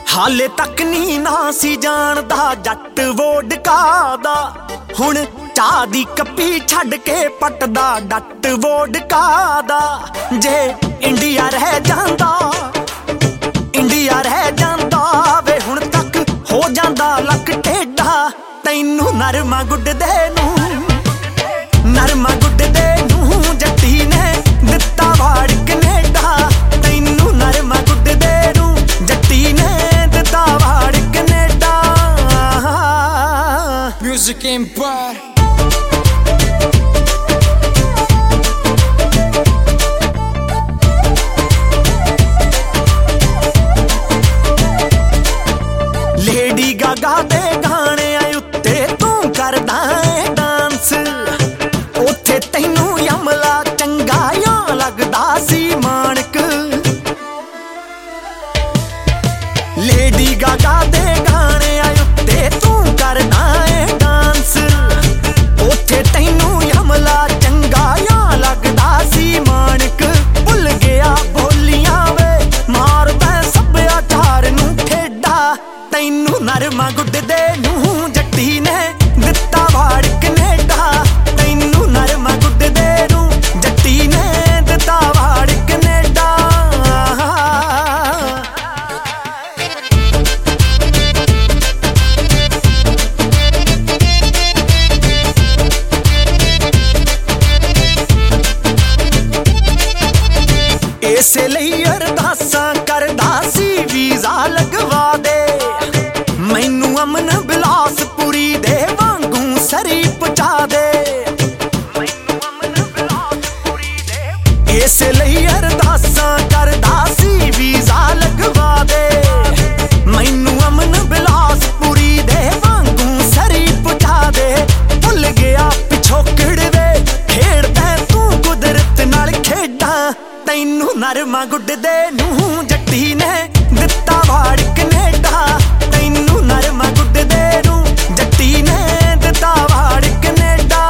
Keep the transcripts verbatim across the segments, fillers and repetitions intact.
ਹਾਲੇ ਤੱਕ ਨੀ ਨਾ ਸੀ ਜਾਣਦਾ ਜੱਟ ਵੋਡਕਾ ਦਾ। ਹੁਣ ਚਾਹ ਦੀ ਕੱਪੀ ਛੱਡ ਕੇ ਪੱਟਦਾ ਡੱਟ ਵੋਡਕਾ ਦਾ। ਜੇ ਇੰਡੀਆ ਰਹਿ ਜਾਂਦਾ ਇੰਡੀਆ ਰਹਿ ਜਾਂਦਾ ਵੇ ਹੁਣ ਤੱਕ ਹੋ ਜਾਂਦਾ ਲੱਕ ਟੇਢਾ। ਤੈਨੂੰ ਨਰਮਾ ਗੁੱਡਦੇ ਨੂੰ ਨਰਮਾ ਗੁੱਡਦੇ ਨੂੰ ਜੱਟੀ ਨੇ ਦਿੱਤਾ ਵਾੜ ਕਨੇਡਾ। ਤੈਨੂੰ ਨਰਮਾ ਗੁੱਡਦੇ ਨੂੰ ਜੱਟੀ ਨੇ ਦਿੱਤਾ ਵਾੜ Canada. Music Empire Lady Gaga ਦੇ ਗਾਣਿਆਂ ਉੱਤੇ ਤੂੰ ਕਰਦਾ ਏ ਡਾਂਸ। ਉੱਥੇ ਤੈਨੂੰ ਯਮਲਾ ਚੰਗਾ ਜਾਂ ਲੱਗਦਾ ਸੀ ਮਾਣਕ। ਲੇਡੀ ਗਾਗਾ ਦੇ ਗਾਣਿਆਂ ਉੱਤੇ ਤੂੰ ਕਰਦਾ ਏ ਡਾਂਸ। ਉੱਥੇ ਤੈਨੂੰ ਯਮਲਾ ਚੰਗਾ ਜਾਂ ਲੱਗਦਾ ਸੀ ਮਾਣਕ। ਭੁੱਲ ਗਿਆ ਬੋਲੀਆਂ ਵੇ ਮਾਰਦਾ ਸੱਭਿਆਚਾਰ ਨੂੰ ਠੇਡਾ। ਤੈਨੂੰ ਨਰਮਾ ਗੁੱਡਦੇ ਨੂੰ ਜੱਟੀ ਨੇ ਦਿੱਤਾ ਵਾੜ ਕਨੇਡਾ। ਤੈਨੂੰ ਨਰਮਾ ਗੁੱਡਦੇ ਨੂੰ ਜੱਟੀ ਨੇ ਦਿੱਤਾ ਵਾੜ ਕਨੇਡਾ। ਇਸੇ ਲਈ ਅਰਦਾਸਾਂ ਕਰਦਾ ਸੀ ਵੀਜ਼ਾ ਲਗਵਾ ਦੇ। ਮੈਨੂੰ ਅਮਨ ਬਿਲਾਸਪੁਰੀ ਦੇ ਵਾਂਗੂ ਸਰੀ ਪਹੁੰਚਾ ਦੇ। ਮੈਨੂੰ ਅਮਨ ਬਿਲਾਸਪੁਰੀ ਦੇ ਇਸੇ ਲਈ ਅਰਦਾਸਾਂ ਕਰਦਾ ਸੀ ਵੀਜ਼ਾ ਲਗਵਾ ਦੇ। ਮੈਨੂੰ ਅਮਨ ਬਿਲਾਸਪੁਰੀ ਦੇ ਵਾਂਗੂ ਸਰੀ ਪਹੁੰਚਾ ਦੇ। ਭੁੱਲ ਗਿਆ ਪਿਛੋਕੜ ਵੇ ਖੇਡਦਾ ਤੂੰ ਕੁਦਰਤ ਨਾਲ ਖੇਡਾਂ। ਤੈਨੂੰ ਨਰਮਾ ਗੁੱਡਦੇ ਨੂੰ ਜੱਟੀ ਨੇ ਦਿੱਤਾ ਵਾੜ ਕਨੇਡਾ। ਤੈਨੂੰ ਨਰਮਾ ਗੁੱਡਦੇ ਨੂੰ ਜੱਟੀ ਨੇ ਦਿੱਤਾ ਵਾੜ ਕਨੇਡਾ।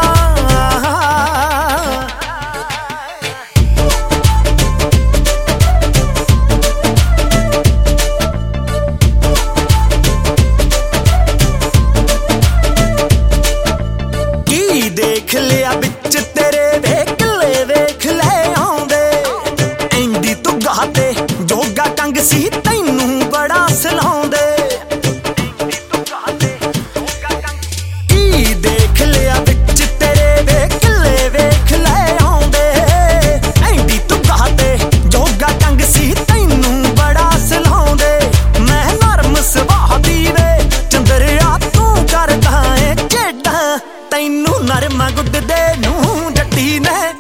ਕੀ ਦੇਖ ਲਿਆ ਵਿੱਚ ਤੇਰੇ ਵੇ ਕਿਲੇ ਵੇਖ ਲੈ ਆਉਂਦੇ। ਐਂਡੀ ਤੁਗਾ ਤੇ ਜੋਗਾ ਕੰਗ ਸੀ ਤੈਨੂੰ ਬੜਾ ਸਲਾਉਂਦੇ। ਕੀ ਦੇਖ ਲਿਆ ਵਿੱਚ ਤੇਰੇ ਵੇ ਕਿਲੇ ਵੇਖ ਲੈ ਆਉਂਦੇ। ਐਂਡੀ ਤੁਗਾ ਤੇ ਜੋਗਾ ਕੰਗ ਸੀ ਤੈਨੂੰ ਬੜਾ ਸਲਾਉਂਦੇ। ਮੈਂ ਨਰਮ ਸੁਭਾਅ ਦੀ ਵੇ ਚੰਦਰਿਆ ਤੂੰ ਕਰਦਾ ਏ ਝੇਡਾਂ। ਤੈਨੂੰ ਨਰਮਾ ਗੁੱਡਦੇ ਨੂੰ ਜੱਟੀ ਨੇ